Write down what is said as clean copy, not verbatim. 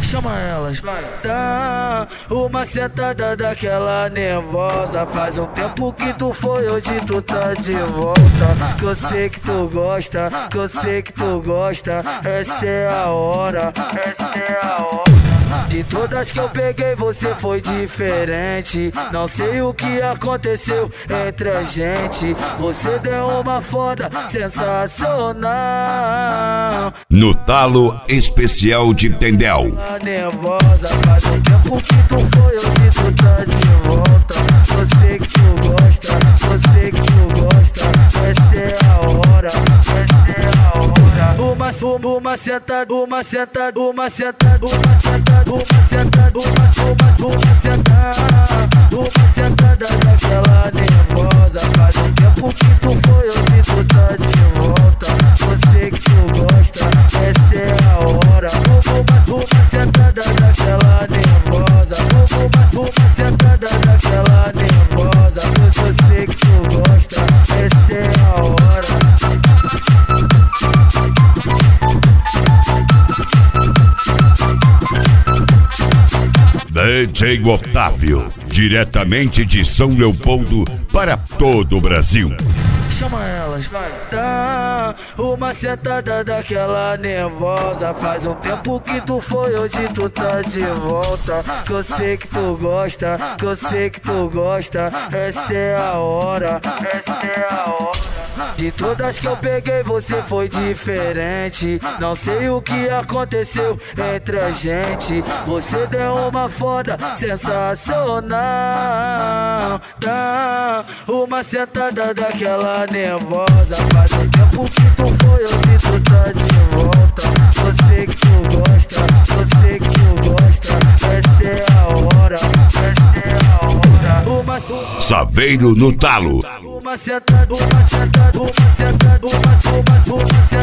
Chama elas, vai. Dá uma sentada daquela nervosa. Faz um tempo que tu foi, hoje tu tá de volta. Que eu sei que tu gosta, que eu sei que tu gosta. Essa é a hora, essa é a hora. De todas que eu peguei você foi diferente. Não sei o que aconteceu entre a gente. Você deu uma foda sensacional. No talo especial de Tendel. Nervosa, faz um tempo que tu foi, hoje tu tá de volta. Eu sei que tu gosta, eu sei que tu gosta. Essa é a hora, essa é a hora. Uma sentada, uma sentada, uma sentada, uma sentada, uma sentada, uma sentada daquela nervosa. Faz um tempo que tu foi, hoje tu tá de volta. Eu sei que tu gosta, essa é a hora. Uma sentada daquela nervosa. Uma sentada daquela nervosa. Eu sei que tu gosta, essa é a hora. DJ Otávio, diretamente de São Leopoldo para todo o Brasil. Chama elas, vai. Dá uma sentada daquela nervosa. Faz um tempo que tu foi, hoje tu tá de volta. Que eu sei que tu gosta, que eu sei que tu gosta. Essa é a hora, essa é a hora. De todas que eu peguei você foi diferente. Não sei o que aconteceu entre a gente. Você deu uma foda sensacional. Dá uma sentada daquela nervosa. Faz um tempo que tu foi, hoje tu tá de volta. Eu sei que tu gosta, eu sei que tu gosta. Essa é a hora, essa é a hora. Saveiro no talo. Uma sentada, uma sentada, uma sentada, uma sentada.